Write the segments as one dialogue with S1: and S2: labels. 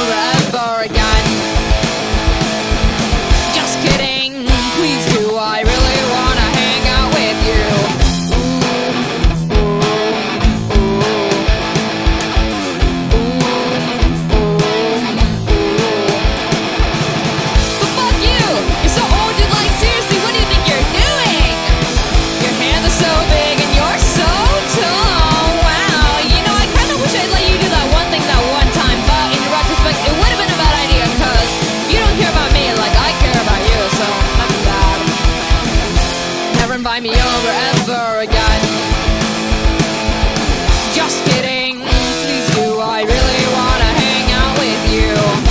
S1: over ever again. Just kidding, please do, I really wanna hang out with you. But fuck you, you're so old, dude, like seriously, what do you think you're doing? Your hands are so big and you're so tall, wow. You know, I kinda wish I'd let you do that one thing that one time, but in retrospect, it would've been a bad idea, cause you don't care about me like I care about you, so that's bad. Never invite me over ever again. Just kidding, please do, I really wanna hang out with you.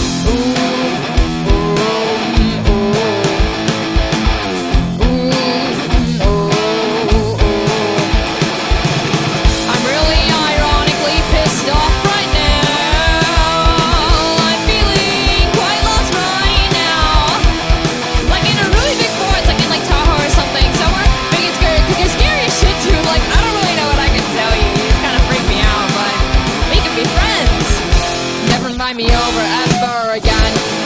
S1: I'm really ironically pissed off right now. I'm feeling quite lost right now. Like in a really big forest, like in like Tahoe or something, somewhere big and scary. Cause you're scary as shit too. Like I don't really know what I can tell you. You just kind of freak me out, but we can be friends. Never invite me over ever again.